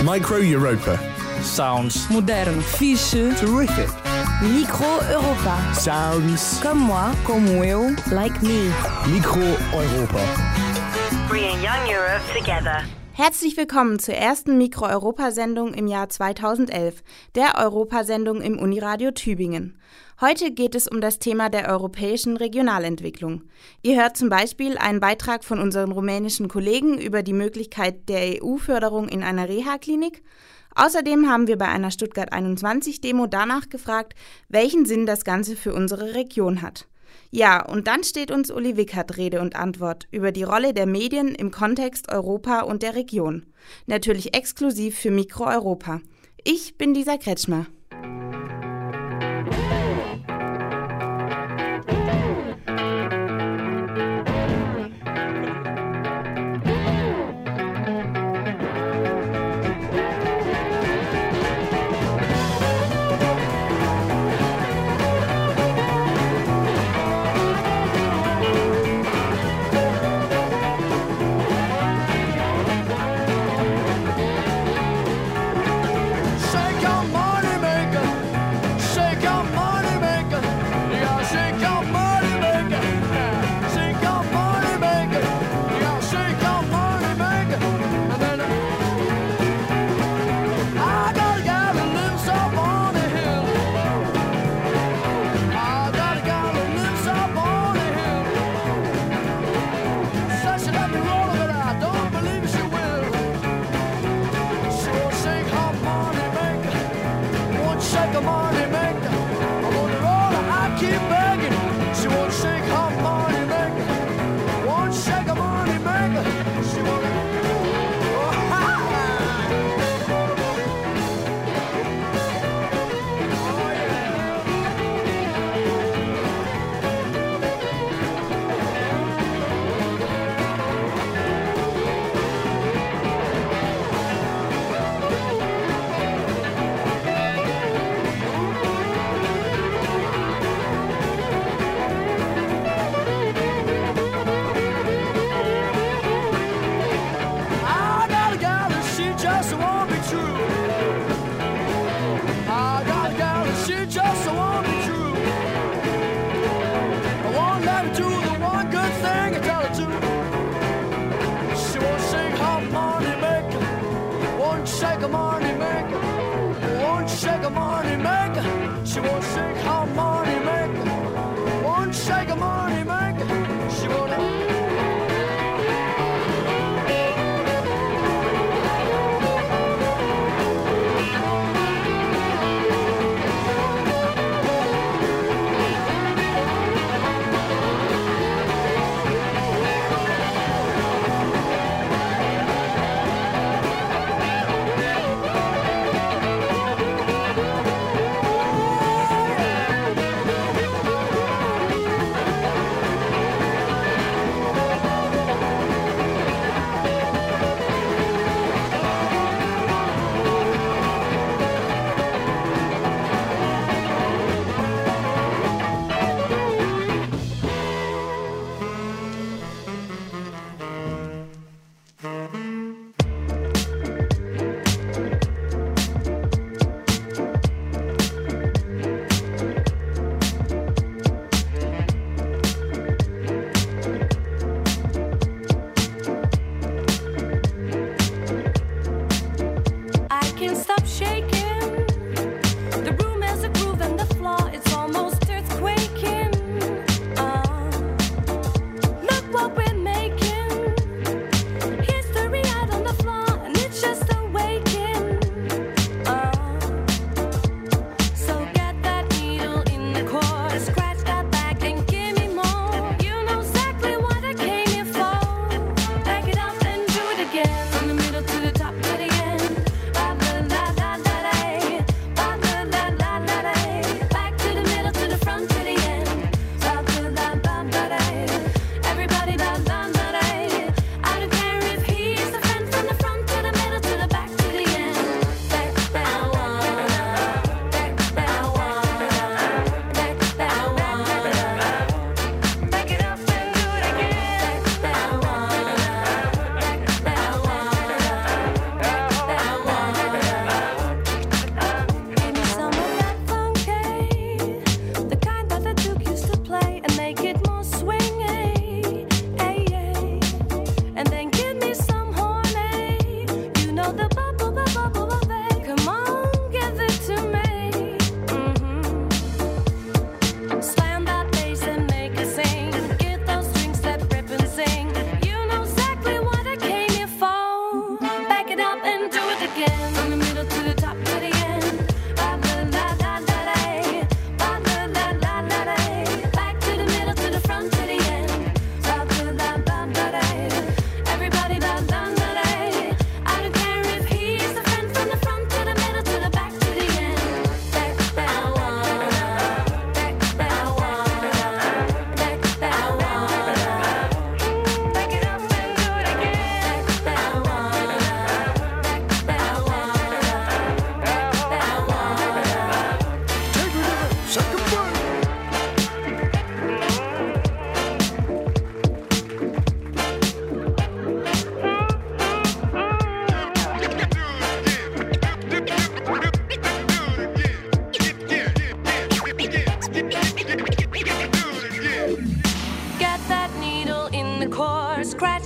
Micro Europa. Sounds. Modern. Fiche. Terrific. Micro Europa. Sounds. Comme moi. Como eu. Like me. Micro Europa. Bringing young Europe together. Herzlich willkommen zur ersten Mikro-Europa-Sendung im Jahr 2011, der Europasendung im Uniradio Tübingen. Heute geht es um das Thema der europäischen Regionalentwicklung. Ihr hört zum Beispiel einen Beitrag von unseren rumänischen Kollegen über die Möglichkeit der EU-Förderung in einer Reha-Klinik. Außerdem haben wir bei einer Stuttgart 21-Demo danach gefragt, welchen Sinn das Ganze für unsere Region hat. Ja, und dann steht uns Uli Wickert Rede und Antwort über die Rolle der Medien im Kontext Europa und der Region. Natürlich exklusiv für Mikro Europa. Ich bin Lisa Kretschmer. Shake your money, man.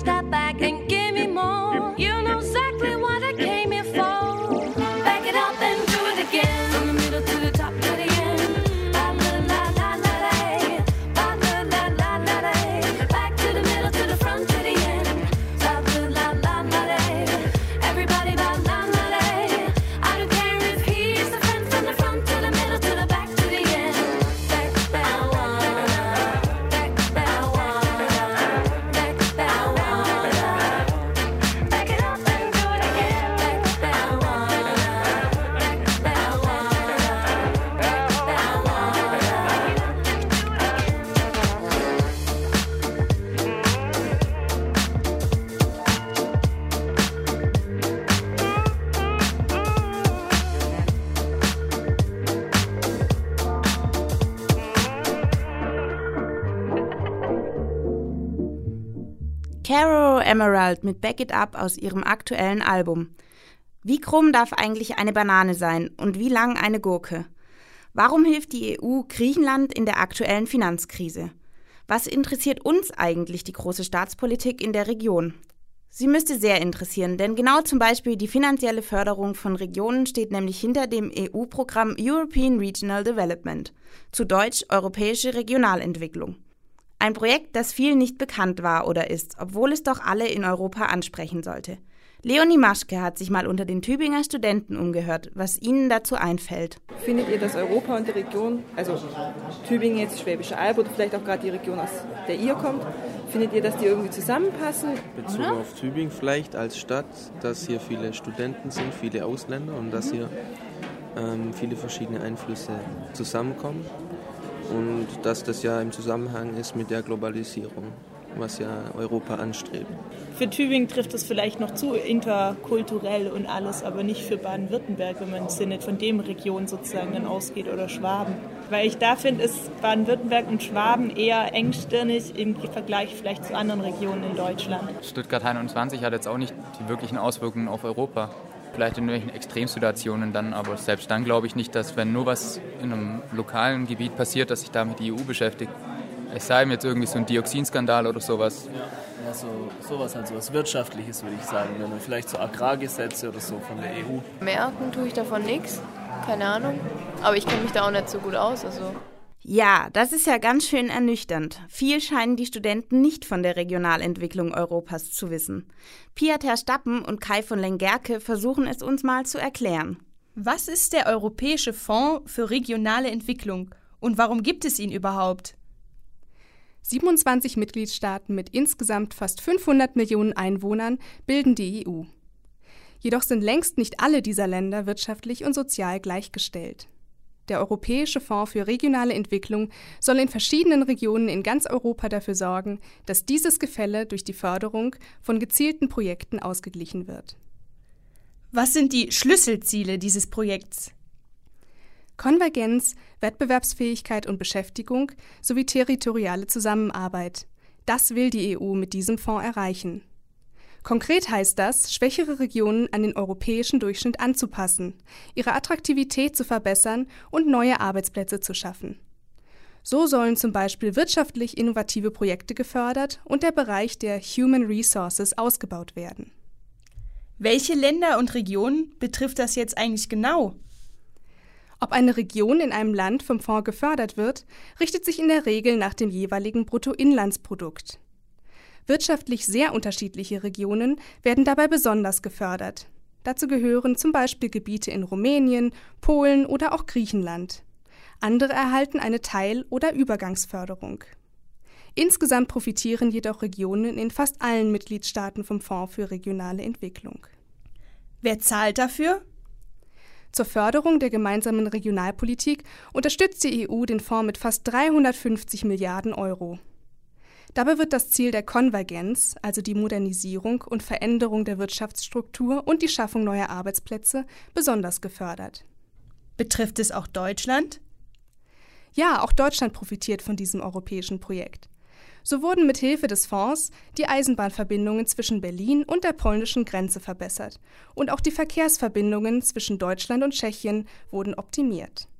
that back and give me more. You know exactly what I came here for. Back it up and do it again. From the middle to the top to the end. La la la la la la. La la la la la la. Back to the middle to the front to the end. La la la la la la. Everybody la la la la. I don't care if he's the friend from the front to the middle to the back to the end. Back, back, back, back, back, back, back, back it up and do it again. Back, back, back, back, back, back. Caro Emerald mit Back It Up aus ihrem aktuellen Album. Wie krumm darf eigentlich eine Banane sein und wie lang eine Gurke? Warum hilft die EU Griechenland in der aktuellen Finanzkrise? Was interessiert uns eigentlich die große Staatspolitik in der Region? Sie müsste sehr interessieren, denn genau zum Beispiel die finanzielle Förderung von Regionen steht nämlich hinter dem EU-Programm European Regional Development, zu Deutsch Europäische Regionalentwicklung. Ein Projekt, das vielen nicht bekannt war oder ist, obwohl es doch alle in Europa ansprechen sollte. Leonie Maschke hat sich mal unter den Tübinger Studenten umgehört, was ihnen dazu einfällt. Findet ihr, dass Europa und die Region, also Tübingen jetzt, Schwäbische Alb oder vielleicht auch gerade die Region, aus der ihr kommt, findet ihr, dass die irgendwie zusammenpassen? Bezogen auf Tübingen vielleicht als Stadt, dass hier viele Studenten sind, viele Ausländer und dass hier viele verschiedene Einflüsse zusammenkommen. Und dass das ja im Zusammenhang ist mit der Globalisierung, was ja Europa anstrebt. Für Tübingen trifft es vielleicht noch zu interkulturell und alles, aber nicht für Baden-Württemberg, wenn man im Sinne von dem Region sozusagen dann ausgeht oder Schwaben. Weil ich da finde, ist Baden-Württemberg und Schwaben eher engstirnig im Vergleich vielleicht zu anderen Regionen in Deutschland. Stuttgart 21 hat jetzt auch nicht die wirklichen Auswirkungen auf Europa. Vielleicht in irgendwelchen Extremsituationen dann, aber selbst dann glaube ich nicht, dass wenn nur was in einem lokalen Gebiet passiert, dass sich damit die EU beschäftigt. Es sei ihm jetzt irgendwie so ein Dioxinskandal oder sowas. Ja, sowas halt, so was Wirtschaftliches würde ich sagen, wenn man vielleicht so Agrargesetze oder so von der EU. Merken tue ich davon nichts, keine Ahnung, aber ich kenne mich da auch nicht so gut aus, also. Ja, das ist ja ganz schön ernüchternd. Viel scheinen die Studenten nicht von der Regionalentwicklung Europas zu wissen. Pia Terstappen und Kai von Lengerke versuchen es uns mal zu erklären. Was ist der Europäische Fonds für regionale Entwicklung und warum gibt es ihn überhaupt? 27 Mitgliedstaaten mit insgesamt fast 500 Millionen Einwohnern bilden die EU. Jedoch sind längst nicht alle dieser Länder wirtschaftlich und sozial gleichgestellt. Der Europäische Fonds für regionale Entwicklung soll in verschiedenen Regionen in ganz Europa dafür sorgen, dass dieses Gefälle durch die Förderung von gezielten Projekten ausgeglichen wird. Was sind die Schlüsselziele dieses Projekts? Konvergenz, Wettbewerbsfähigkeit und Beschäftigung sowie territoriale Zusammenarbeit. Das will die EU mit diesem Fonds erreichen. Konkret heißt das, schwächere Regionen an den europäischen Durchschnitt anzupassen, ihre Attraktivität zu verbessern und neue Arbeitsplätze zu schaffen. So sollen zum Beispiel wirtschaftlich innovative Projekte gefördert und der Bereich der Human Resources ausgebaut werden. Welche Länder und Regionen betrifft das jetzt eigentlich genau? Ob eine Region in einem Land vom Fonds gefördert wird, richtet sich in der Regel nach dem jeweiligen Bruttoinlandsprodukt. Wirtschaftlich sehr unterschiedliche Regionen werden dabei besonders gefördert. Dazu gehören zum Beispiel Gebiete in Rumänien, Polen oder auch Griechenland. Andere erhalten eine Teil- oder Übergangsförderung. Insgesamt profitieren jedoch Regionen in fast allen Mitgliedstaaten vom Fonds für regionale Entwicklung. Wer zahlt dafür? Zur Förderung der gemeinsamen Regionalpolitik unterstützt die EU den Fonds mit fast 350 Milliarden Euro. Dabei wird das Ziel der Konvergenz, also die Modernisierung und Veränderung der Wirtschaftsstruktur und die Schaffung neuer Arbeitsplätze, besonders gefördert. Betrifft es auch Deutschland? Ja, auch Deutschland profitiert von diesem europäischen Projekt. So wurden mit Hilfe des Fonds die Eisenbahnverbindungen zwischen Berlin und der polnischen Grenze verbessert und auch die Verkehrsverbindungen zwischen Deutschland und Tschechien wurden optimiert.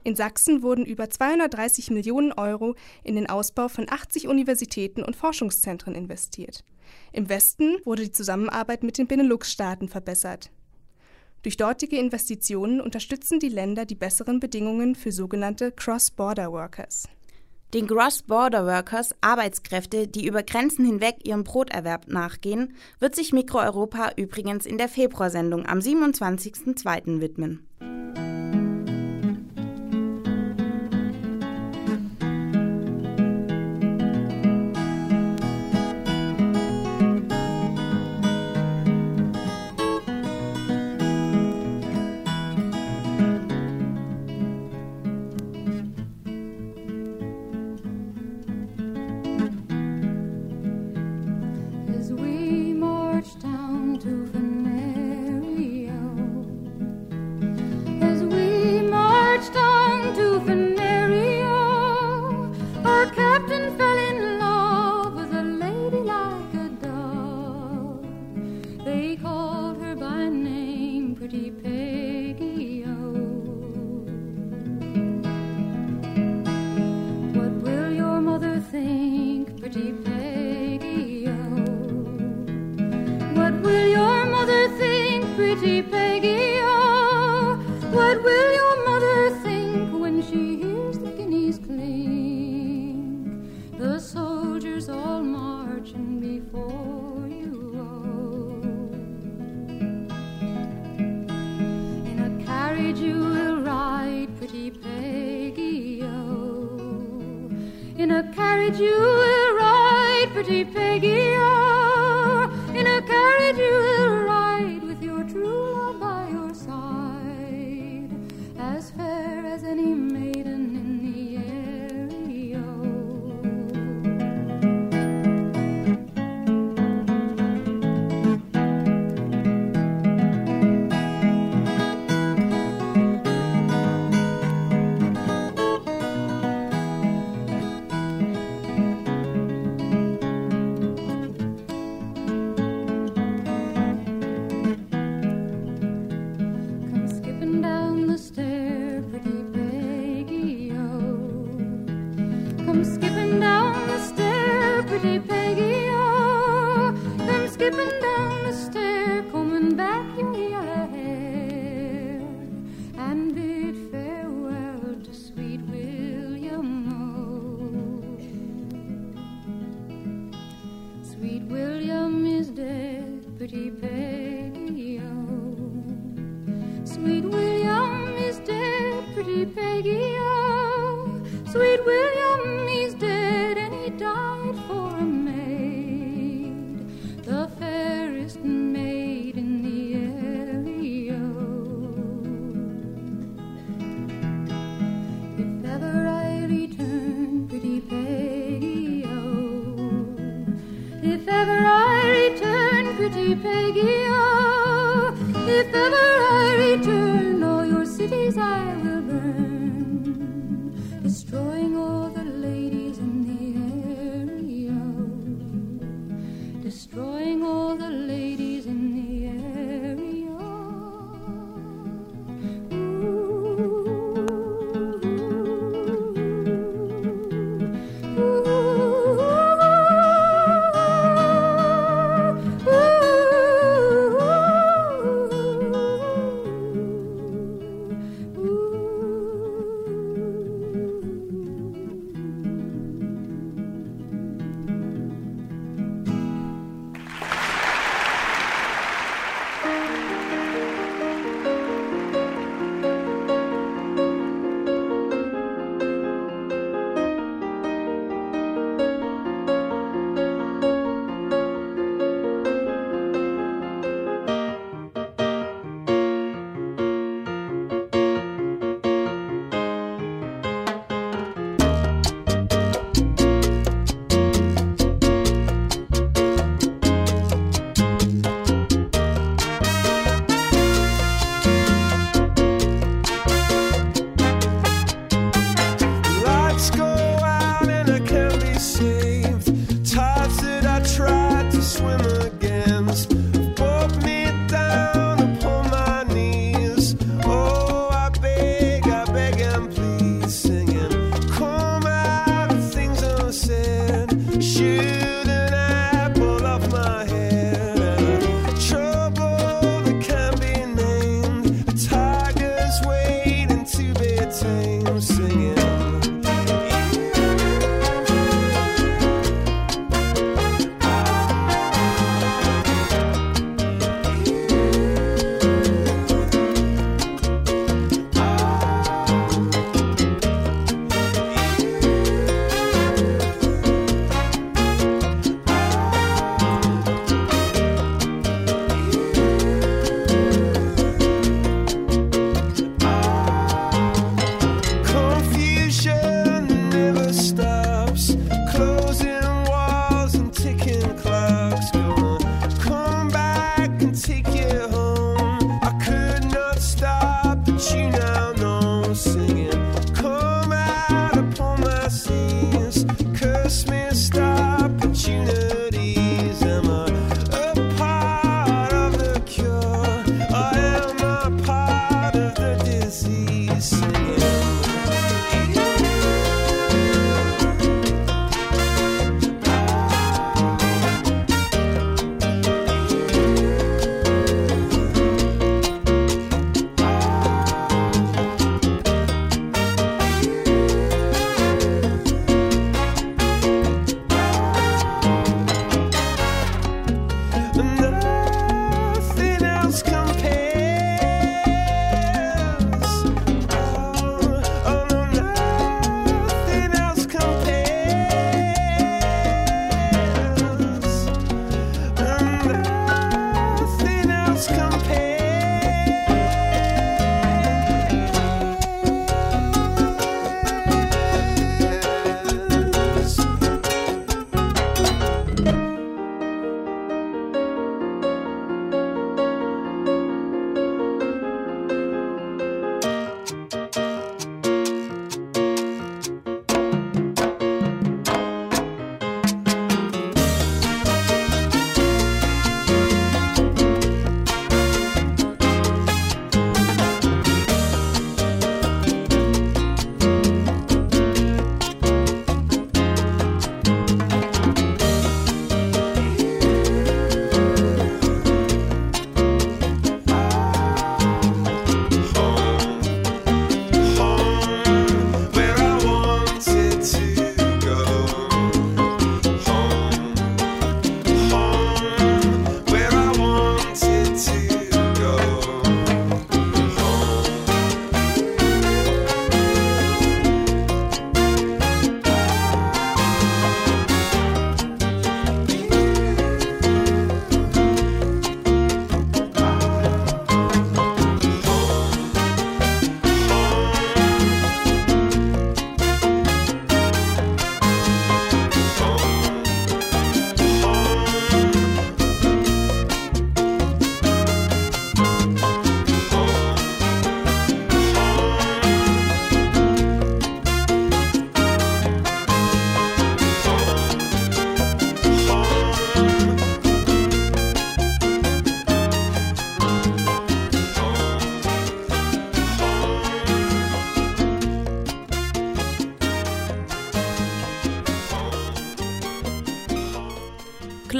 In Sachsen wurden über 230 Millionen Euro in den Ausbau von 80 Universitäten und Forschungszentren investiert. Im Westen wurde die Zusammenarbeit mit den Benelux-Staaten verbessert. Durch dortige Investitionen unterstützen die Länder die besseren Bedingungen für sogenannte Cross-Border Workers. Den Cross-Border Workers, Arbeitskräfte, die über Grenzen hinweg ihrem Broterwerb nachgehen, wird sich Mikro-Europa übrigens in der Februarsendung am 27.02. widmen.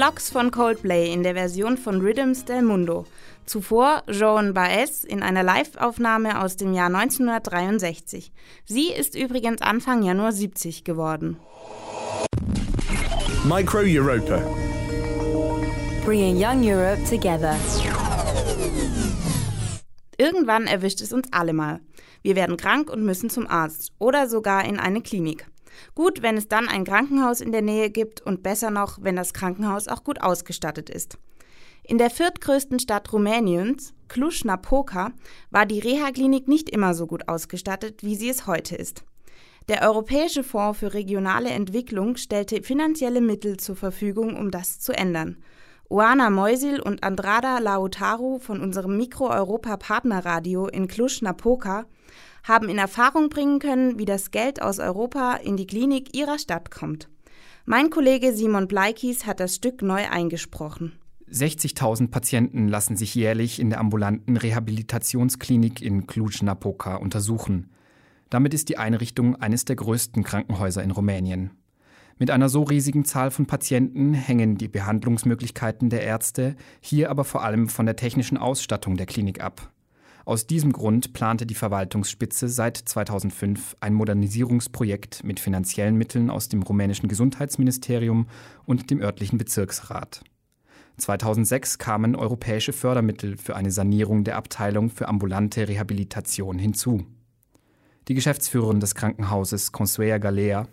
Clocks von Coldplay in der Version von Rhythms del Mundo. Zuvor Joan Baez in einer Live-Aufnahme aus dem Jahr 1963. Sie ist übrigens Anfang Januar 70 geworden. Micro Europa. Bringing Young Europe together. Irgendwann erwischt es uns alle mal. Wir werden krank und müssen zum Arzt oder sogar in eine Klinik. Gut, wenn es dann ein Krankenhaus in der Nähe gibt und besser noch, wenn das Krankenhaus auch gut ausgestattet ist. In der viertgrößten Stadt Rumäniens, Cluj-Napoca, war die Reha-Klinik nicht immer so gut ausgestattet, wie sie es heute ist. Der Europäische Fonds für regionale Entwicklung stellte finanzielle Mittel zur Verfügung, um das zu ändern. Oana Moisil und Andrada Lautaru von unserem Mikro-Europa-Partnerradio in Cluj-Napoca haben in Erfahrung bringen können, wie das Geld aus Europa in die Klinik ihrer Stadt kommt. Mein Kollege Simon Bleikis hat das Stück neu eingesprochen. 60.000 Patienten lassen sich jährlich in der ambulanten Rehabilitationsklinik in Cluj-Napoca untersuchen. Damit ist die Einrichtung eines der größten Krankenhäuser in Rumänien. Mit einer so riesigen Zahl von Patienten hängen die Behandlungsmöglichkeiten der Ärzte, hier aber vor allem von der technischen Ausstattung der Klinik ab. Aus diesem Grund plante die Verwaltungsspitze seit 2005 ein Modernisierungsprojekt mit finanziellen Mitteln aus dem rumänischen Gesundheitsministerium und dem örtlichen Bezirksrat. 2006 kamen europäische Fördermittel für eine Sanierung der Abteilung für ambulante Rehabilitation hinzu. Die Geschäftsführerin des Krankenhauses, Consuela Galea: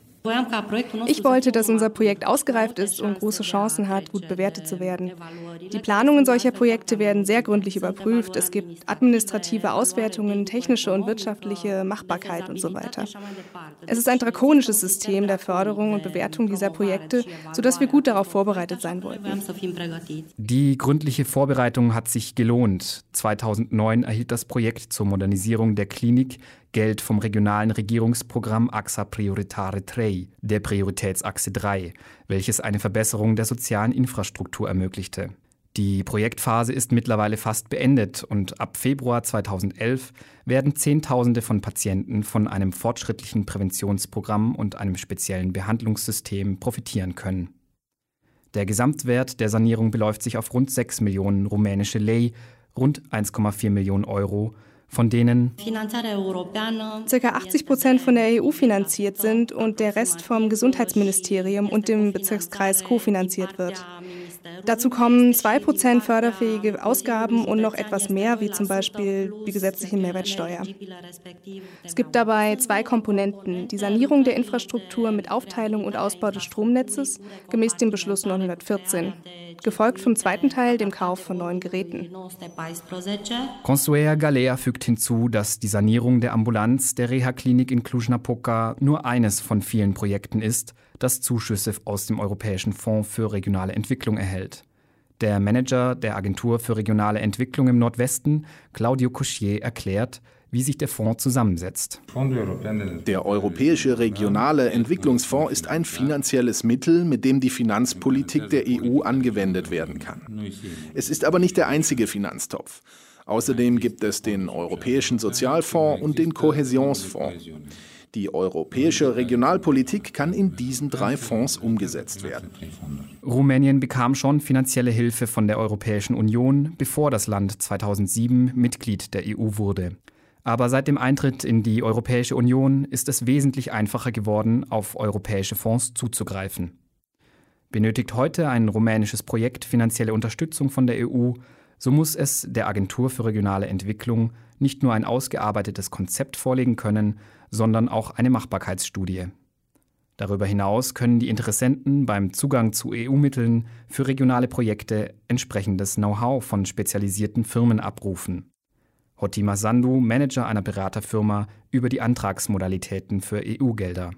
Ich wollte, dass unser Projekt ausgereift ist und große Chancen hat, gut bewertet zu werden. Die Planungen solcher Projekte werden sehr gründlich überprüft. Es gibt administrative Auswertungen, technische und wirtschaftliche Machbarkeit und so weiter. Es ist ein drakonisches System der Förderung und Bewertung dieser Projekte, sodass wir gut darauf vorbereitet sein wollten. Die gründliche Vorbereitung hat sich gelohnt. 2009 erhielt das Projekt zur Modernisierung der Klinik Geld vom regionalen Regierungsprogramm AXA Prioritare 3, der Prioritätsachse 3, welches eine Verbesserung der sozialen Infrastruktur ermöglichte. Die Projektphase ist mittlerweile fast beendet und ab Februar 2011 werden Zehntausende von Patienten von einem fortschrittlichen Präventionsprogramm und einem speziellen Behandlungssystem profitieren können. Der Gesamtwert der Sanierung beläuft sich auf rund 6 Millionen rumänische Lei, rund 1,4 Millionen Euro, von denen ca. 80% von der EU finanziert sind und der Rest vom Gesundheitsministerium und dem Bezirkskreis kofinanziert wird. Dazu kommen 2% förderfähige Ausgaben und noch etwas mehr, wie zum Beispiel die gesetzliche Mehrwertsteuer. Es gibt dabei zwei Komponenten: die Sanierung der Infrastruktur mit Aufteilung und Ausbau des Stromnetzes, gemäß dem Beschluss 914, gefolgt vom zweiten Teil, dem Kauf von neuen Geräten. Consuela Galea fügt hinzu, dass die Sanierung der Ambulanz der Reha-Klinik in Cluj-Napoca nur eines von vielen Projekten ist, das Zuschüsse aus dem Europäischen Fonds für regionale Entwicklung erhält. Der Manager der Agentur für regionale Entwicklung im Nordwesten, Claudio Cuschier, erklärt, wie sich der Fonds zusammensetzt. Der Europäische Regionale Entwicklungsfonds ist ein finanzielles Mittel, mit dem die Finanzpolitik der EU angewendet werden kann. Es ist aber nicht der einzige Finanztopf. Außerdem gibt es den Europäischen Sozialfonds und den Kohäsionsfonds. Die europäische Regionalpolitik kann in diesen 3 Fonds umgesetzt werden. Rumänien bekam schon finanzielle Hilfe von der Europäischen Union, bevor das Land 2007 Mitglied der EU wurde. Aber seit dem Eintritt in die Europäische Union ist es wesentlich einfacher geworden, auf europäische Fonds zuzugreifen. Benötigt heute ein rumänisches Projekt finanzielle Unterstützung von der EU, so muss es der Agentur für regionale Entwicklung nicht nur ein ausgearbeitetes Konzept vorlegen können, sondern auch eine Machbarkeitsstudie. Darüber hinaus können die Interessenten beim Zugang zu EU-Mitteln für regionale Projekte entsprechendes Know-how von spezialisierten Firmen abrufen. Hotima Sandu, Manager einer Beraterfirma, über die Antragsmodalitäten für EU-Gelder.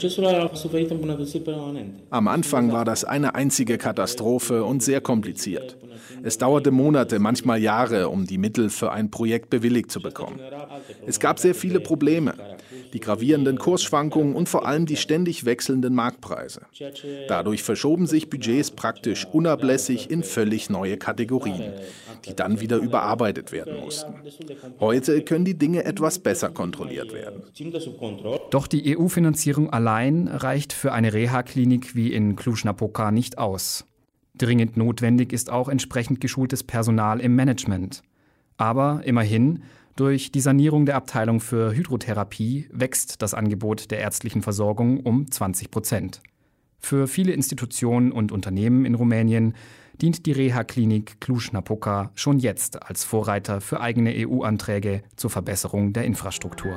Am Anfang war das eine einzige Katastrophe und sehr kompliziert. Es dauerte Monate, manchmal Jahre, um die Mittel für ein Projekt bewilligt zu bekommen. Es gab sehr viele Probleme, die gravierenden Kursschwankungen und vor allem die ständig wechselnden Marktpreise. Dadurch verschoben sich Budgets praktisch unablässig in völlig neue Kategorien, die dann wieder überarbeitet werden mussten. Heute können die Dinge etwas besser kontrolliert werden. Doch die EU-Finanzierung allein reicht für eine Reha-Klinik wie in Cluj-Napoca nicht aus. Dringend notwendig ist auch entsprechend geschultes Personal im Management. Aber immerhin, durch die Sanierung der Abteilung für Hydrotherapie wächst das Angebot der ärztlichen Versorgung um 20%. Für viele Institutionen und Unternehmen in Rumänien dient die Reha-Klinik Cluj-Napoca schon jetzt als Vorreiter für eigene EU-Anträge zur Verbesserung der Infrastruktur.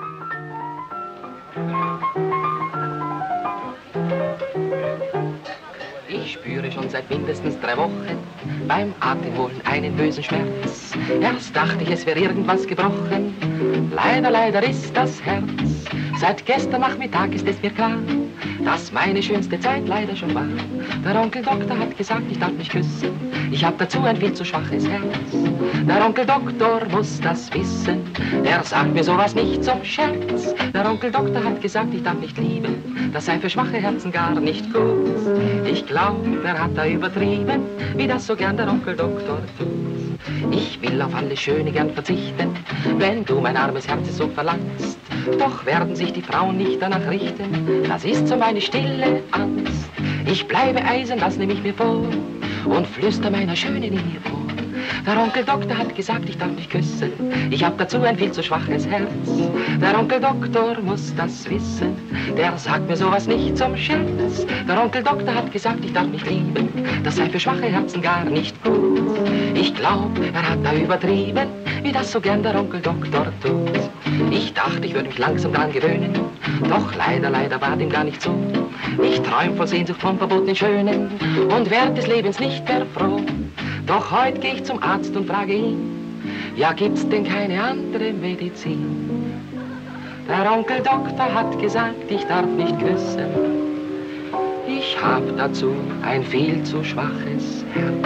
Ich spüre schon seit mindestens 3 Wochen beim Atemholen einen bösen Schmerz. Erst dachte ich, es wäre irgendwas gebrochen. Leider ist das Herz. Seit gestern Nachmittag ist es mir klar, dass meine schönste Zeit leider schon war. Der Onkel Doktor hat gesagt, ich darf mich küssen. Ich hab dazu ein viel zu schwaches Herz. Der Onkel Doktor muss das wissen. Der sagt mir sowas nicht zum Scherz. Der Onkel Doktor hat gesagt, ich darf nicht lieben. Das sei für schwache Herzen gar nicht gut. Ich glaub, er hat da übertrieben, wie das so gern der Onkel Doktor tut. Ich will auf alles Schöne gern verzichten, wenn du mein armes Herz so verlangst. Doch werden sich die Frauen nicht danach richten, das ist so meine stille Angst. Ich bleibe eisen, das nehme ich mir vor, und flüster meiner Schönen in ihr Ohr. Der Onkel Doktor hat gesagt, ich darf mich küssen. Ich hab dazu ein viel zu schwaches Herz. Der Onkel Doktor muss das wissen. Der sagt mir sowas nicht zum Scherz. Der Onkel Doktor hat gesagt, ich darf mich lieben. Das sei für schwache Herzen gar nicht gut. Ich glaub, er hat da übertrieben, wie das so gern der Onkel Doktor tut. Ich dachte, ich würde mich langsam dran gewöhnen. Doch leider war dem gar nicht so. Ich träum voll Sehnsucht vom verbotenen Schönen und werd des Lebens nicht mehr froh. Doch heute geh ich zum Arzt und frage ihn, ja, gibt's denn keine andere Medizin? Der Onkel Doktor hat gesagt, ich darf nicht küssen. Ich hab dazu ein viel zu schwaches Herz.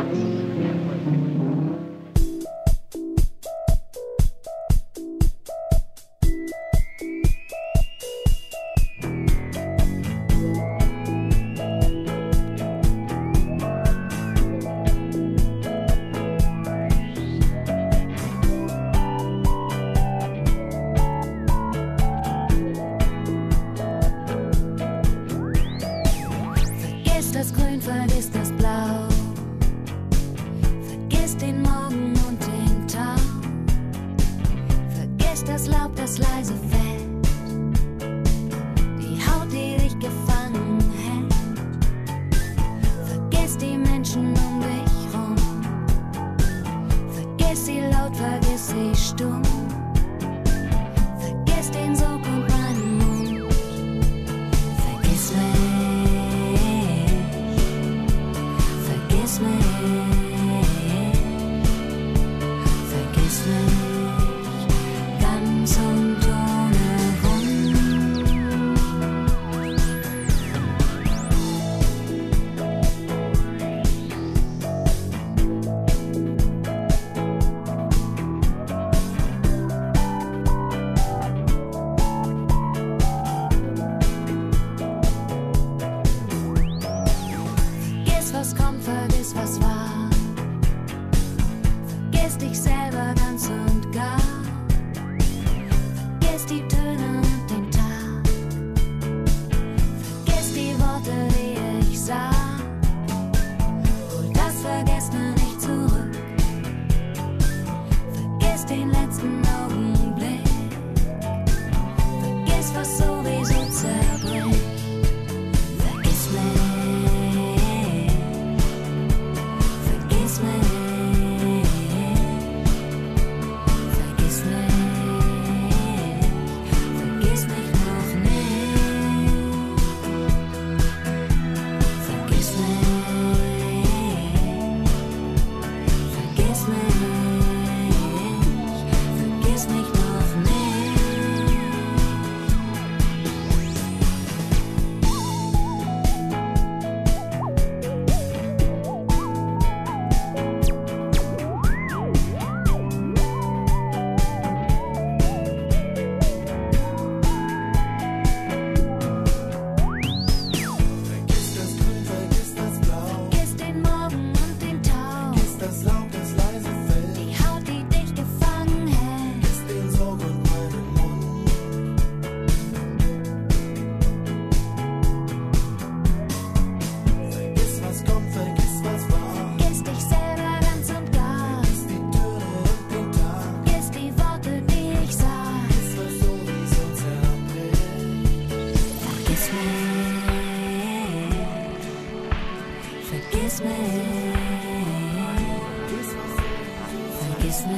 vergiss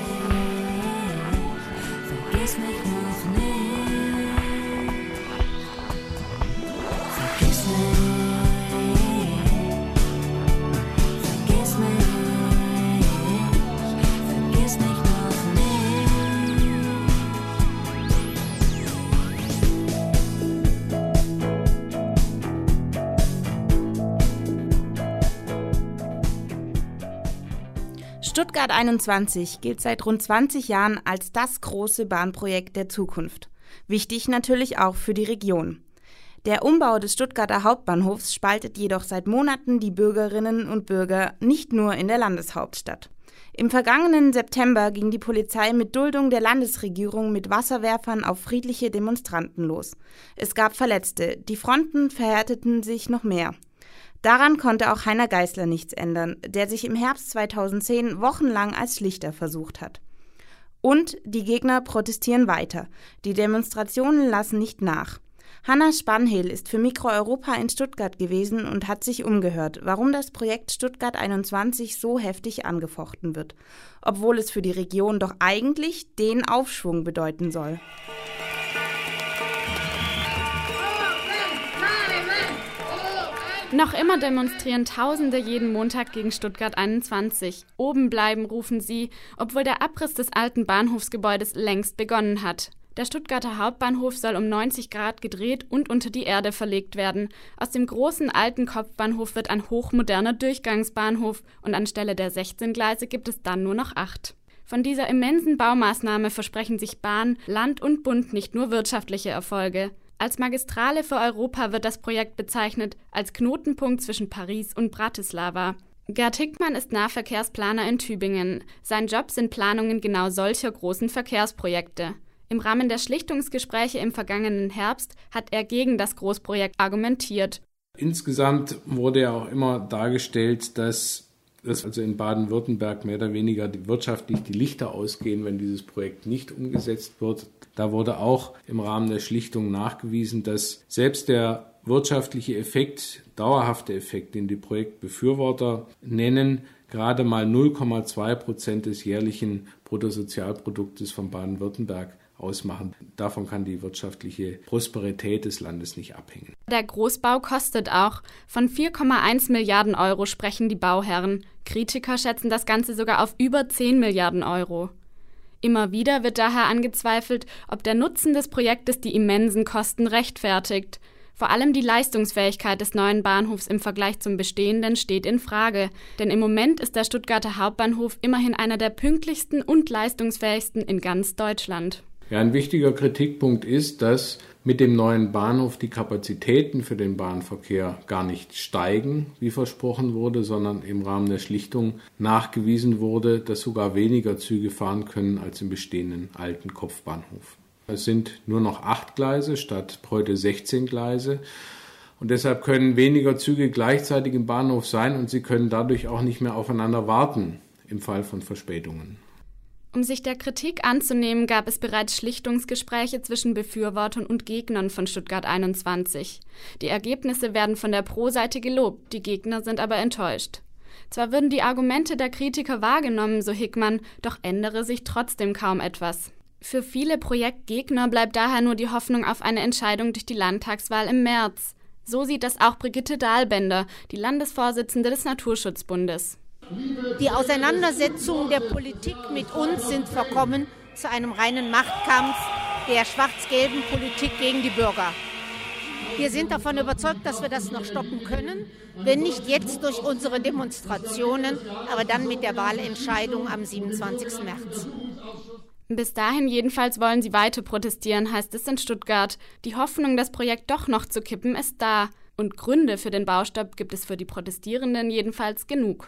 mich noch nicht. Vergiss mich noch nicht. Stuttgart 21 gilt seit rund 20 Jahren als das große Bahnprojekt der Zukunft. Wichtig natürlich auch für die Region. Der Umbau des Stuttgarter Hauptbahnhofs spaltet jedoch seit Monaten die Bürgerinnen und Bürger nicht nur in der Landeshauptstadt. Im vergangenen September ging die Polizei mit Duldung der Landesregierung mit Wasserwerfern auf friedliche Demonstranten los. Es gab Verletzte, die Fronten verhärteten sich noch mehr. Daran konnte auch Heiner Geißler nichts ändern, der sich im Herbst 2010 wochenlang als Schlichter versucht hat. Und die Gegner protestieren weiter. Die Demonstrationen lassen nicht nach. Hanna Spannhill ist für Mikro Europa in Stuttgart gewesen und hat sich umgehört, warum das Projekt Stuttgart 21 so heftig angefochten wird, obwohl es für die Region doch eigentlich den Aufschwung bedeuten soll. Noch immer demonstrieren Tausende jeden Montag gegen Stuttgart 21. Oben bleiben, rufen sie, obwohl der Abriss des alten Bahnhofsgebäudes längst begonnen hat. Der Stuttgarter Hauptbahnhof soll um 90 Grad gedreht und unter die Erde verlegt werden. Aus dem großen alten Kopfbahnhof wird ein hochmoderner Durchgangsbahnhof und anstelle der 16 Gleise gibt es dann nur noch 8. Von dieser immensen Baumaßnahme versprechen sich Bahn, Land und Bund nicht nur wirtschaftliche Erfolge. Als Magistrale für Europa wird das Projekt bezeichnet, als Knotenpunkt zwischen Paris und Bratislava. Gerd Hickmann ist Nahverkehrsplaner in Tübingen. Sein Job sind Planungen genau solcher großen Verkehrsprojekte. Im Rahmen der Schlichtungsgespräche im vergangenen Herbst hat er gegen das Großprojekt argumentiert. Insgesamt wurde ja auch immer dargestellt, dass also in Baden-Württemberg mehr oder weniger wirtschaftlich die Lichter ausgehen, wenn dieses Projekt nicht umgesetzt wird. Da wurde auch im Rahmen der Schlichtung nachgewiesen, dass selbst der wirtschaftliche Effekt, dauerhafte Effekt, den die Projektbefürworter nennen, gerade mal 0,2% des jährlichen Bruttosozialproduktes von Baden-Württemberg ausmachen. Davon kann die wirtschaftliche Prosperität des Landes nicht abhängen. Der Großbau kostet auch. Von 4,1 Milliarden Euro sprechen die Bauherren. Kritiker schätzen das Ganze sogar auf über 10 Milliarden Euro. Immer wieder wird daher angezweifelt, ob der Nutzen des Projektes die immensen Kosten rechtfertigt. Vor allem die Leistungsfähigkeit des neuen Bahnhofs im Vergleich zum bestehenden steht in Frage. Denn im Moment ist der Stuttgarter Hauptbahnhof immerhin einer der pünktlichsten und leistungsfähigsten in ganz Deutschland. Ja, ein wichtiger Kritikpunkt ist, dass mit dem neuen Bahnhof die Kapazitäten für den Bahnverkehr gar nicht steigen, wie versprochen wurde, sondern im Rahmen der Schlichtung nachgewiesen wurde, dass sogar weniger Züge fahren können als im bestehenden alten Kopfbahnhof. Es sind nur noch 8 Gleise statt heute 16 Gleise und deshalb können weniger Züge gleichzeitig im Bahnhof sein und sie können dadurch auch nicht mehr aufeinander warten im Fall von Verspätungen. Um sich der Kritik anzunehmen, gab es bereits Schlichtungsgespräche zwischen Befürwortern und Gegnern von Stuttgart 21. Die Ergebnisse werden von der Pro-Seite gelobt, die Gegner sind aber enttäuscht. Zwar würden die Argumente der Kritiker wahrgenommen, so Hickmann, doch ändere sich trotzdem kaum etwas. Für viele Projektgegner bleibt daher nur die Hoffnung auf eine Entscheidung durch die Landtagswahl im März. So sieht das auch Brigitte Dahlbender, die Landesvorsitzende des Naturschutzbundes. Die Auseinandersetzungen der Politik mit uns sind verkommen zu einem reinen Machtkampf der schwarz-gelben Politik gegen die Bürger. Wir sind davon überzeugt, dass wir das noch stoppen können, wenn nicht jetzt durch unsere Demonstrationen, aber dann mit der Wahlentscheidung am 27. März. Bis dahin jedenfalls wollen sie weiter protestieren, heißt es in Stuttgart. Die Hoffnung, das Projekt doch noch zu kippen, ist da. Und Gründe für den Baustopp gibt es für die Protestierenden jedenfalls genug.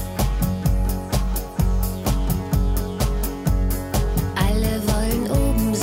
Alle wollen oben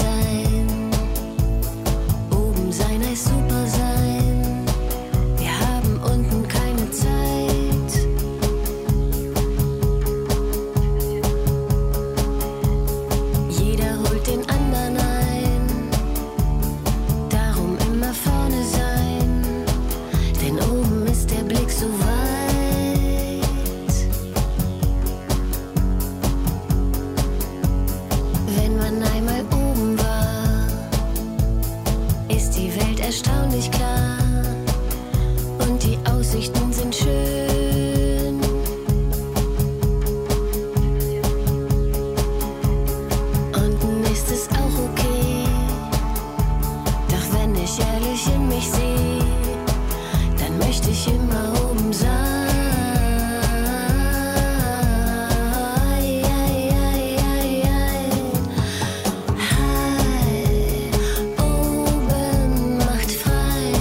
ist die Welt erstaunlich klar und die Aussichten sind schön. Unten ist es auch okay, doch wenn ich ehrlich in mich sehe, dann möchte ich immer oben sein. Oben macht frei,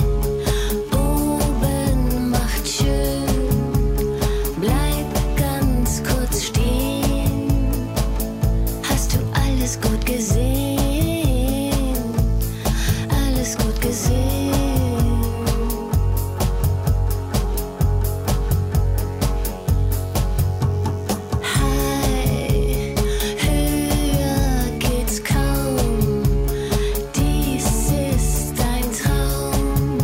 oben macht schön. Bleib ganz kurz stehen. Hast du alles gut gesehen? Alles gut gesehen? Höher geht's kaum, dies ist ein Traum,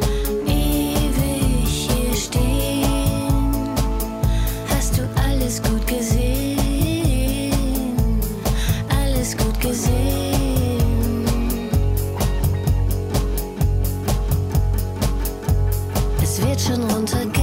ewig hier stehen. Hast du alles gut gesehen? Alles gut gesehen? Es wird schon runtergehen.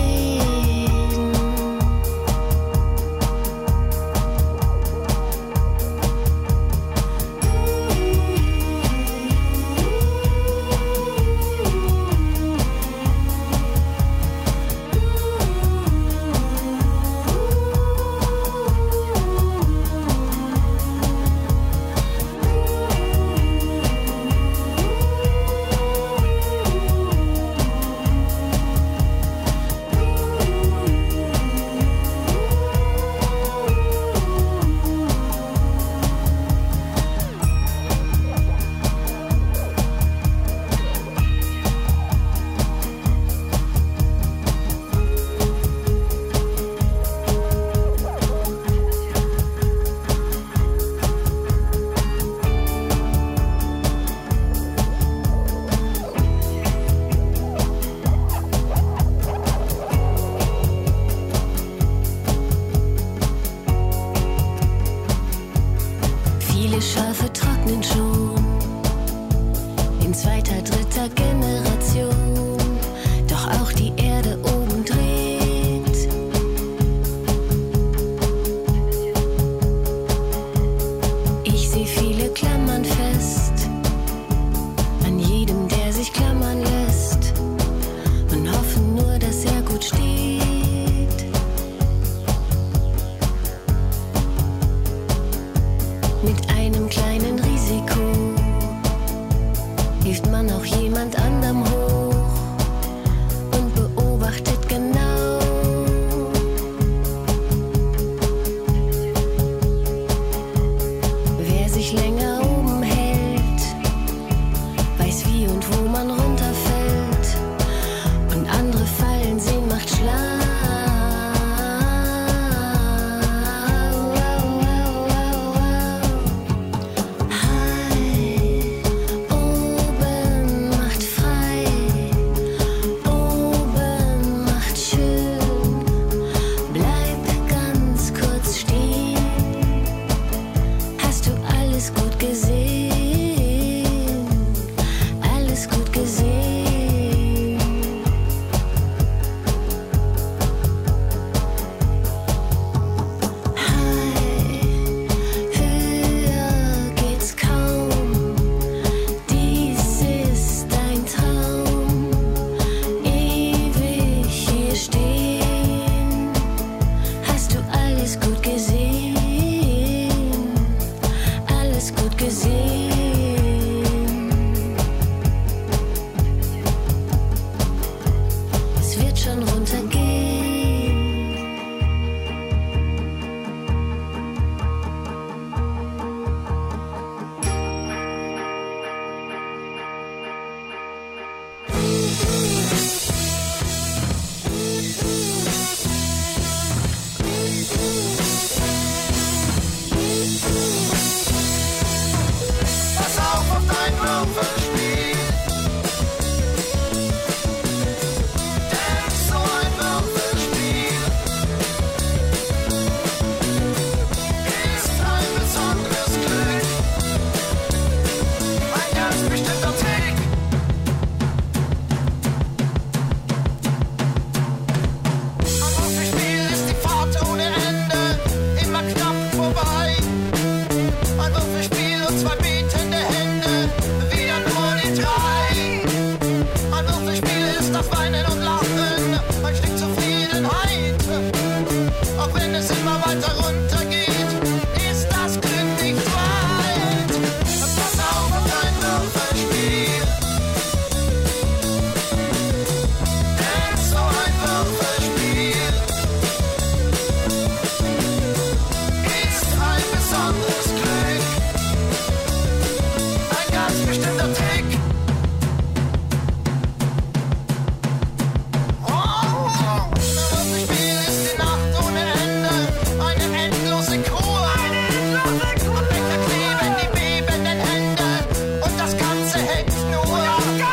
Viele Schafe trocknen schon in zweiter, dritter Generation. Doch auch die Erde oben dreht. Ich sehe viele Klammern fest an jedem, der sich klammern lässt, und hoffen nur, dass er gut steht. Mit einem kleinen Risiko hilft man auch jemand anderem hoch und beobachtet genau. Wer sich länger oben hält, weiß wie und wo man runterfällt, und andere fallen sehen macht schlau. Oben macht frei,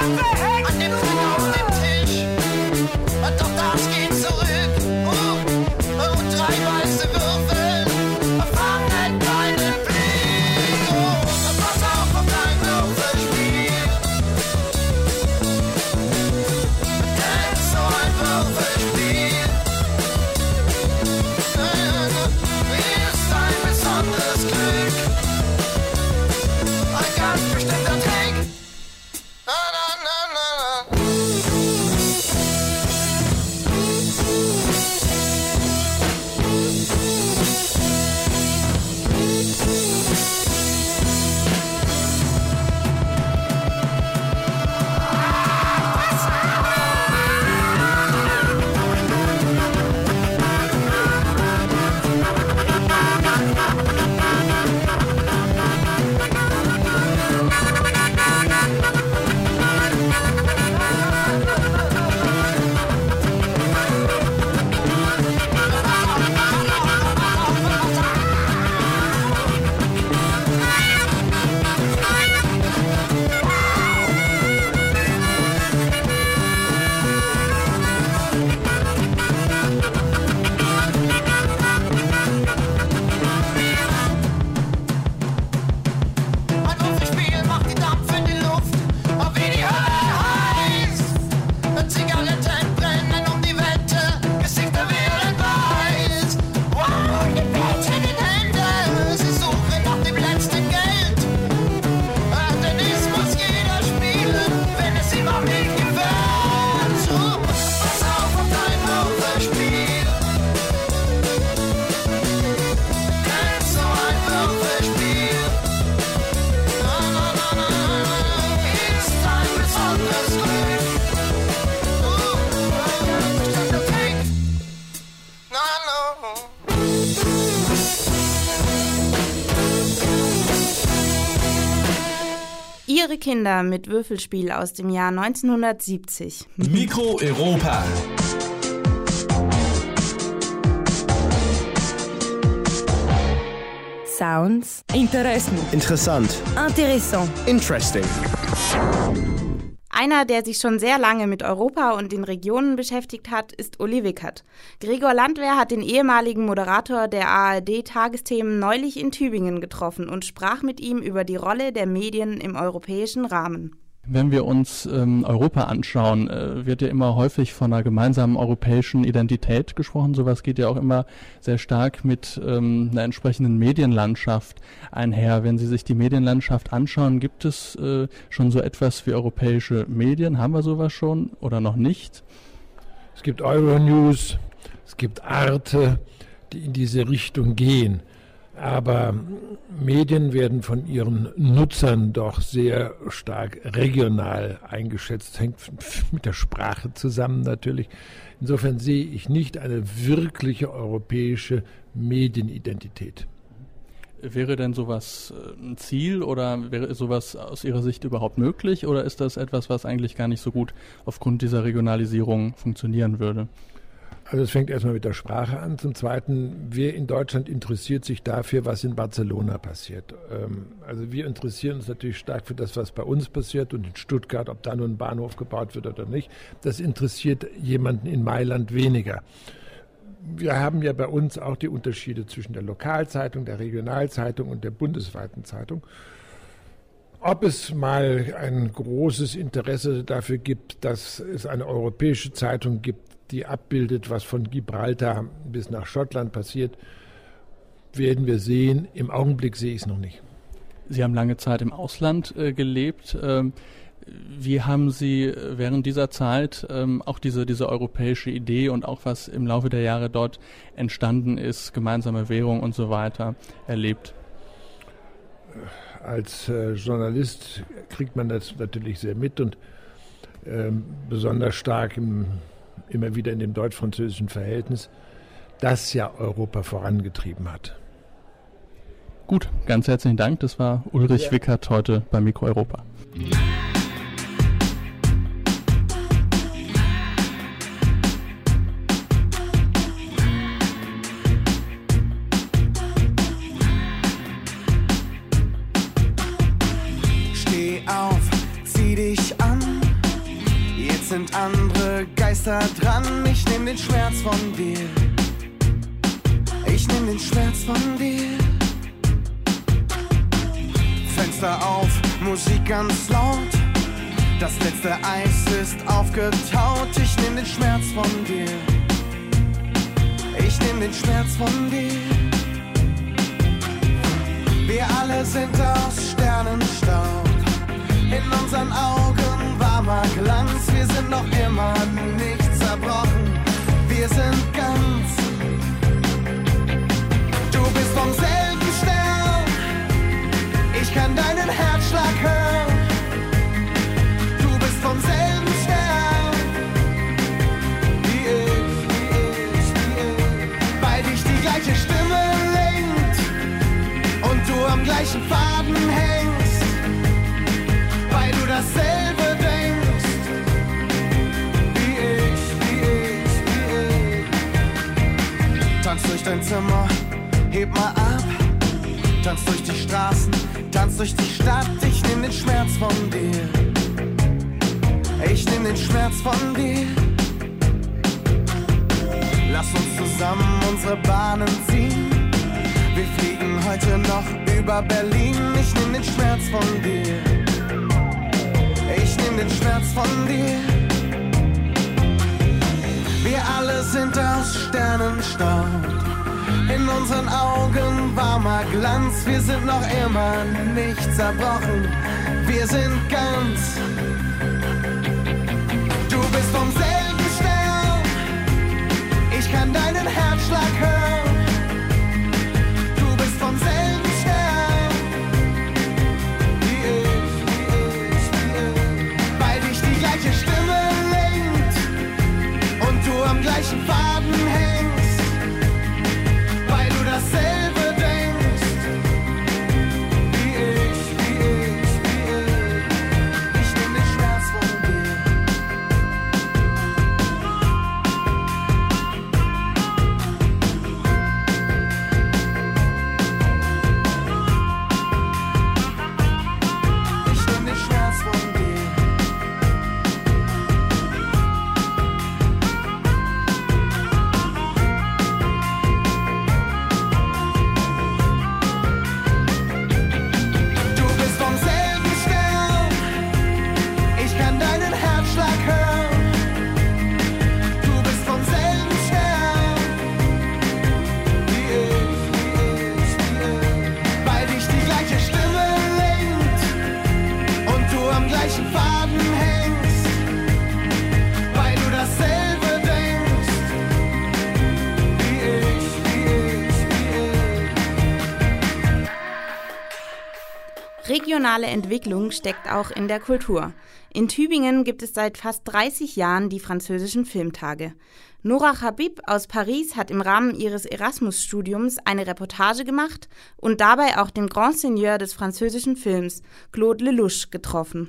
an dem Finger auf dem Tisch. Doch das geht zurück. Und 3 weiße Würfel fangen keinen Blick. Pass auf dein Würfelspiel. Denn so ein Würfelspiel ist ein besonderes Glück. Ein ganz bestimmter Trick. Na, na, na, na, na. Ein Würfelspiel macht die Dampf in die Luft, und wie die Hölle heiß. Zigaretten brennen um die Wette, Gesichter werden weiß. Wow, die Welt in den Händen, sie suchen nach dem letzten Geld. Denn es muss jeder spielen, wenn es ihm auch nicht gefällt. Pass auf dein Würfelspiel. Denn so ein Würfelspiel ist ein besonderes Glück. Bestimmter Trick. Na, no. Ihre Kinder mit Würfelspiel aus dem Jahr 1970. Mikro Europa. Sounds interessant. Intéressant. Interesting. Einer, der sich schon sehr lange mit Europa und den Regionen beschäftigt hat, ist Uli Wickert. Gregor Landwehr hat den ehemaligen Moderator der ARD-Tagesthemen neulich in Tübingen getroffen und sprach mit ihm über die Rolle der Medien im europäischen Rahmen. Wenn wir uns Europa anschauen, wird ja immer häufig von einer gemeinsamen europäischen Identität gesprochen. Sowas geht ja auch immer sehr stark mit einer entsprechenden Medienlandschaft einher. Wenn Sie sich die Medienlandschaft anschauen, gibt es schon so etwas wie europäische Medien? Haben wir sowas schon oder noch nicht? Es gibt Euronews, es gibt Arte, die in diese Richtung gehen. Aber Medien werden von ihren Nutzern doch sehr stark regional eingeschätzt. Hängt mit der Sprache zusammen natürlich. Insofern sehe ich nicht eine wirkliche europäische Medienidentität. Wäre denn sowas ein Ziel oder wäre sowas aus Ihrer Sicht überhaupt möglich? Oder ist das etwas, was eigentlich gar nicht so gut aufgrund dieser Regionalisierung funktionieren würde? Also es fängt erstmal mit der Sprache an. Zum Zweiten, wer in Deutschland interessiert sich dafür, was in Barcelona passiert. Also wir interessieren uns natürlich stark für das, was bei uns passiert und in Stuttgart, ob da nun ein Bahnhof gebaut wird oder nicht. Das interessiert jemanden in Mailand weniger. Wir haben ja bei uns auch die Unterschiede zwischen der Lokalzeitung, der Regionalzeitung und der bundesweiten Zeitung. Ob es mal ein großes Interesse dafür gibt, dass es eine europäische Zeitung gibt, die abbildet, was von Gibraltar bis nach Schottland passiert, werden wir sehen. Im Augenblick sehe ich es noch nicht. Sie haben lange Zeit im Ausland gelebt. Wie haben Sie während dieser Zeit auch diese europäische Idee und auch was im Laufe der Jahre dort entstanden ist, gemeinsame Währung und so weiter, erlebt? Als Journalist kriegt man das natürlich sehr mit und besonders stark immer wieder in dem deutsch-französischen Verhältnis, das ja Europa vorangetrieben hat. Gut, ganz herzlichen Dank. Das war Ulrich Wickert heute bei Mikro Europa. Steh auf, zieh dich an. sind andere Geister dran. Ich nehm den Schmerz von dir. Ich nehm den Schmerz von dir. Fenster auf, Musik ganz laut. Das letzte Eis ist aufgetaut. Ich nehm den Schmerz von dir. Ich nehm den Schmerz von dir. Wir alle sind aus Sternenstaub. In unseren Augen warmer Glanz. Wir sind noch immer nicht zerbrochen. Wir sind ganz. Du bist vom selben Stern. Ich kann deinen Herzschlag hören. Du bist vom selben Stern. Wie ich. Weil dich die gleiche Stimme lenkt und du am gleichen Faden hängst. Weil du dasselbe denkst. Wie ich. Tanz durch dein Zimmer, heb mal ab. Tanz durch die Straßen, tanz durch die Stadt. Ich nehm den Schmerz von dir. Ich nehm den Schmerz von dir. Lass uns zusammen unsere Bahnen ziehen. Wir fliegen heute noch über Berlin. Ich nehm den Schmerz von dir. Ich nehm den Schmerz von dir. Wir alle sind aus Sternenstaub. In unseren Augen warmer Glanz. Wir sind noch immer nicht zerbrochen. Wir sind ganz. Du bist vom selben Stern. Ich kann deinen Herzschlag hören. Du bist vom selben Stern. Wie ich. Weil dich die gleiche Stimme lenkt und du am gleichen Faden hängst. Weil du dasselbe denkst. Wie ich. Ich nehm den Schmerz von dir. Ich nehm den Schmerz von dir. Du bist vom selben Stern. Ich kann deinen Herzschlag hören. Du bist vom selben Stern. Wie ich. Weil dich die gleiche Stimme lenkt und du am gleichen Faden hängst. Weil du dasselbe denkst. Wie ich. Regionale Entwicklung steckt auch in der Kultur. In Tübingen gibt es seit fast 30 Jahren die französischen Filmtage. Nora Habib aus Paris hat im Rahmen ihres Erasmus-Studiums eine Reportage gemacht und dabei auch den Grand Seigneur des französischen Films, Claude Lelouch, getroffen.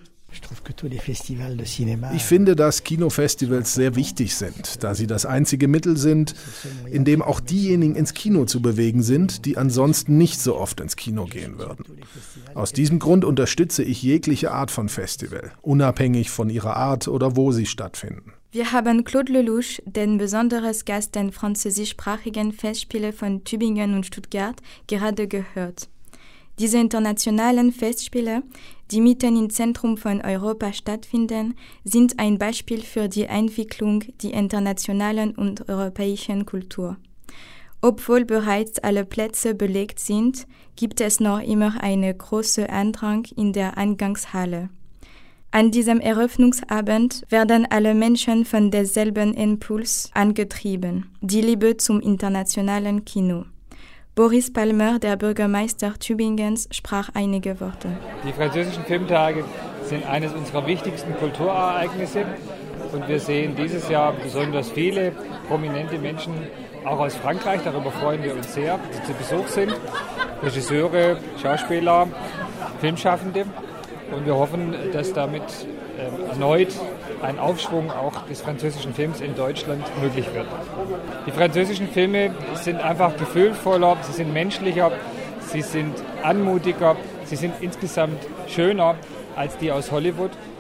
Ich finde, dass Kinofestivals sehr wichtig sind, da sie das einzige Mittel sind, in dem auch diejenigen ins Kino zu bewegen sind, die ansonsten nicht so oft ins Kino gehen würden. Aus diesem Grund unterstütze ich jegliche Art von Festival, unabhängig von ihrer Art oder wo sie stattfinden. Wir haben Claude Lelouch, den besonderen Gast der französischsprachigen Festspiele von Tübingen und Stuttgart, gerade gehört. Diese internationalen Festspiele, die mitten im Zentrum von Europa stattfinden, sind ein Beispiel für die Entwicklung der internationalen und europäischen Kultur. Obwohl bereits alle Plätze belegt sind, gibt es noch immer einen großen Andrang in der Eingangshalle. An diesem Eröffnungsabend werden alle Menschen von derselben Impuls angetrieben, die Liebe zum internationalen Kino. Boris Palmer, der Bürgermeister Tübingens, sprach einige Worte. Die französischen Filmtage sind eines unserer wichtigsten Kulturereignisse und wir sehen dieses Jahr besonders viele prominente Menschen, auch aus Frankreich. Darüber freuen wir uns sehr, die zu Besuch sind. Regisseure, Schauspieler, Filmschaffende. Und wir hoffen, dass damit erneut ein Aufschwung auch des französischen Films in Deutschland möglich wird. Die französischen Filme sind einfach gefühlvoller, sie sind menschlicher, sie sind anmutiger, sie sind insgesamt schöner als die aus Hollywood.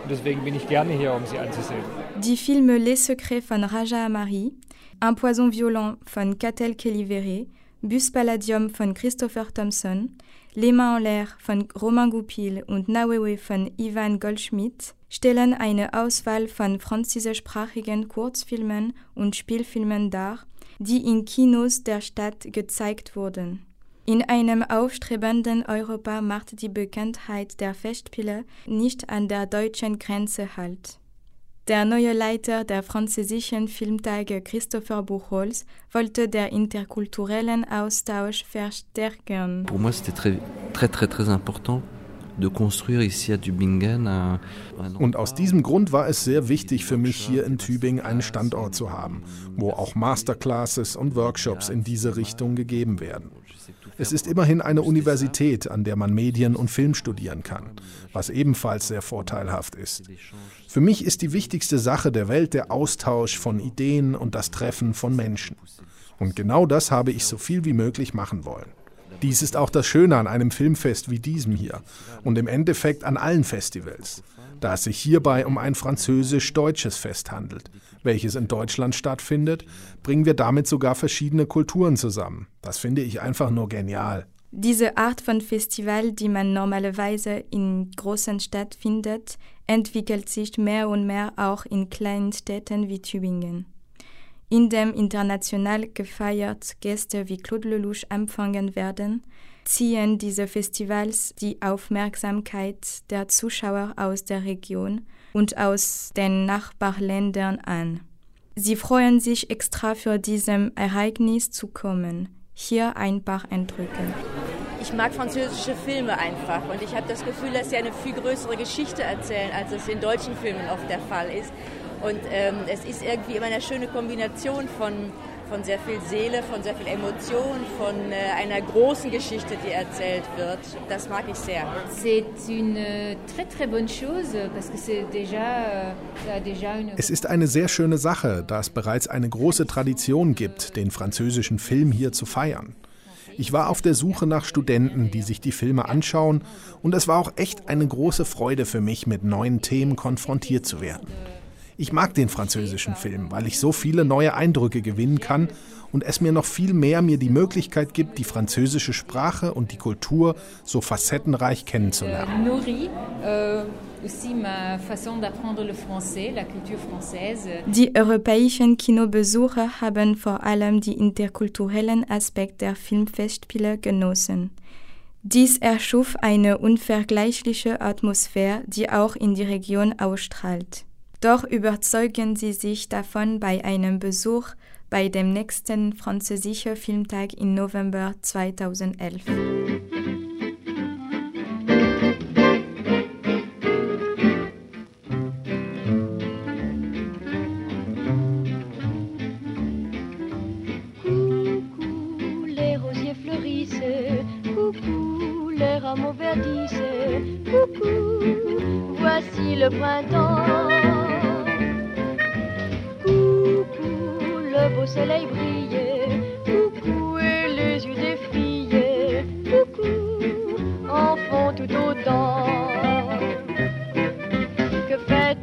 und deswegen bin ich gerne hier, um sie anzusehen. Die Filme Les Secrets von Raja Amari, Un Poison Violent von Catel Kelly-Verret, Bus Palladium von Christopher Thompson, Les Mains en l'air von Romain Goupil und Nawewe von Ivan Goldschmidt stellen eine Auswahl von französischsprachigen Kurzfilmen und Spielfilmen dar, die in Kinos der Stadt gezeigt wurden. In einem aufstrebenden Europa macht die Bekanntheit der Festspiele nicht an der deutschen Grenze Halt. Der neue Leiter der französischen Filmtage, Christopher Buchholz, wollte den interkulturellen Austausch verstärken. Pour moi, c'était très important de construire ici à Tübingen. Und aus diesem Grund war es sehr wichtig für mich, hier in Tübingen einen Standort zu haben, wo auch Masterclasses und Workshops in diese Richtung gegeben werden. Es ist immerhin eine Universität, an der man Medien und Film studieren kann, was ebenfalls sehr vorteilhaft ist. Für mich ist die wichtigste Sache der Welt der Austausch von Ideen und das Treffen von Menschen. Und genau das habe ich so viel wie möglich machen wollen. Dies ist auch das Schöne an einem Filmfest wie diesem hier und im Endeffekt an allen Festivals, da es sich hierbei um ein französisch-deutsches Fest handelt, welches in Deutschland stattfindet, bringen wir damit sogar verschiedene Kulturen zusammen. Das finde ich einfach nur genial. Diese Art von Festival, die man normalerweise in großen Städten findet, entwickelt sich mehr und mehr auch in kleinen Städten wie Tübingen. Indem international gefeiert Gäste wie Claude Lelouch empfangen werden, ziehen diese Festivals die Aufmerksamkeit der Zuschauer aus der Region und aus den Nachbarländern an. Sie freuen sich extra für diesem Ereignis zu kommen. Hier ein paar Eindrücke. Ich mag französische Filme einfach und ich habe das Gefühl, dass sie eine viel größere Geschichte erzählen, als es in deutschen Filmen oft der Fall ist. Und es ist irgendwie immer eine schöne Kombination von sehr viel Seele, von sehr viel Emotion, von einer großen Geschichte, die erzählt wird. Das mag ich sehr. Es ist eine sehr schöne Sache, da es bereits eine große Tradition gibt, den französischen Film hier zu feiern. Ich war auf der Suche nach Studenten, die sich die Filme anschauen, und es war auch echt eine große Freude für mich, mit neuen Themen konfrontiert zu werden. Ich mag den französischen Film, weil ich so viele neue Eindrücke gewinnen kann und es mir noch viel mehr die Möglichkeit gibt, die französische Sprache und die Kultur so facettenreich kennenzulernen. Die europäischen Kinobesucher haben vor allem die interkulturellen Aspekte der Filmfestspiele genossen. Dies erschuf eine unvergleichliche Atmosphäre, die auch in die Region ausstrahlt. Doch überzeugen Sie sich davon bei einem Besuch bei dem nächsten französischen Filmtag im November 2011. Coucou, les rosiers fleurissent, coucou, les rameaux verdissent, coucou, voici le printemps. Le beau soleil brille, coucou, et les yeux des filles, coucou, en font tout autant. Que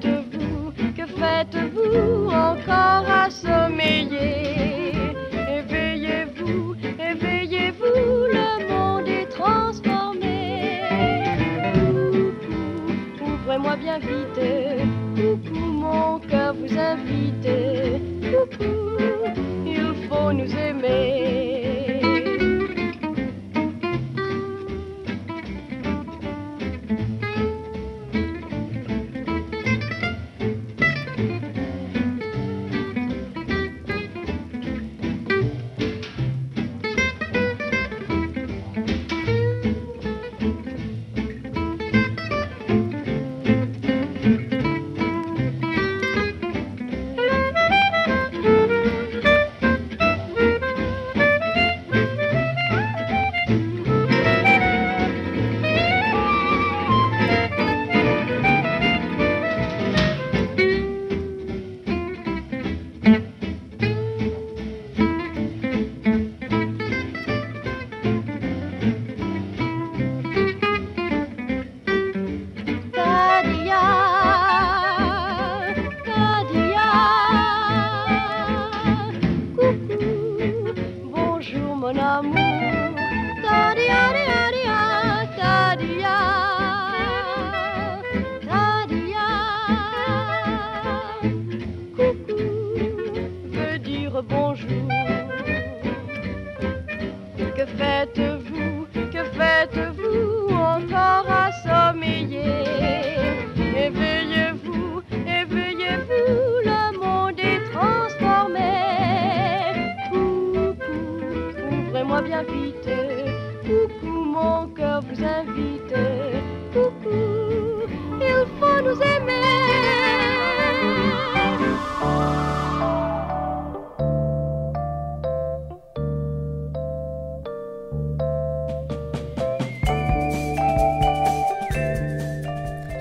faites-vous encore à sommeiller? Éveillez-vous, le monde est transformé. Coucou, ouvrez-moi bien vite, coucou, mon cœur vous invite, coucou, il faut nous aimer.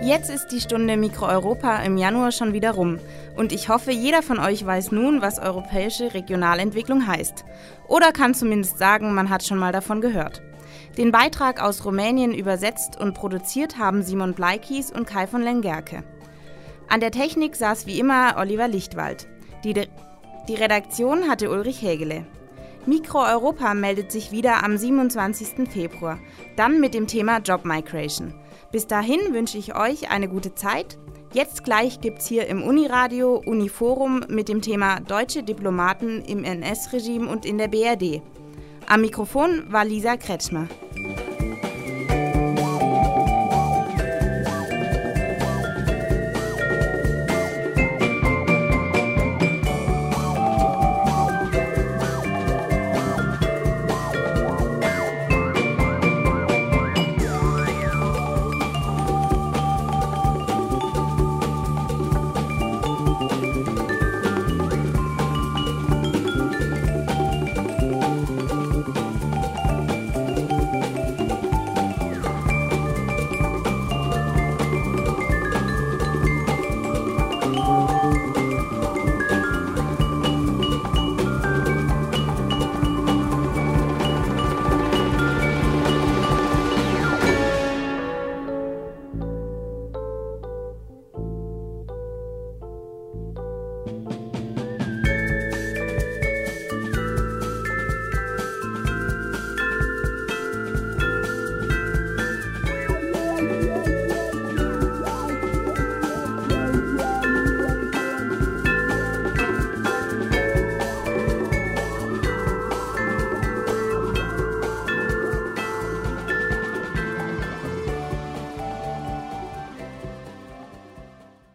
Jetzt ist die Stunde Mikro-Europa im Januar schon wieder rum und ich hoffe, jeder von euch weiß nun, was europäische Regionalentwicklung heißt. Oder kann zumindest sagen, man hat schon mal davon gehört. Den Beitrag aus Rumänien übersetzt und produziert haben Simon Bleikis und Kai von Lengerke. An der Technik saß wie immer Oliver Lichtwald. Die Redaktion hatte Ulrich Hägele. Mikro-Europa meldet sich wieder am 27. Februar, dann mit dem Thema Job Migration. Bis dahin wünsche ich euch eine gute Zeit. Jetzt gleich gibt's hier im Uniradio Uniforum mit dem Thema Deutsche Diplomaten im NS-Regime und in der BRD. Am Mikrofon war Lisa Kretschmer.